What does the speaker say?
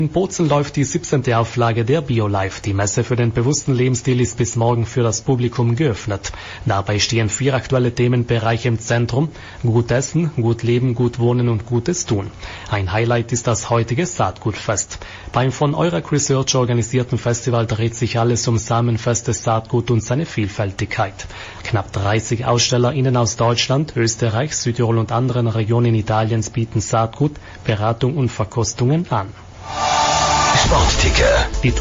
In Bozen läuft die 17. Auflage der BioLife. Die Messe für den bewussten Lebensstil ist bis morgen für das Publikum geöffnet. Dabei stehen 4 aktuelle Themenbereiche im Zentrum: gut essen, gut leben, gut wohnen und Gutes tun. Ein Highlight ist das heutige Saatgutfest. Beim von Eurac Research organisierten Festival dreht sich alles um samenfestes Saatgut und seine Vielfältigkeit. Knapp 30 AusstellerInnen aus Deutschland, Österreich, Südtirol und anderen Regionen Italiens bieten Saatgut, Beratung und Verkostungen an. Sportticker. Die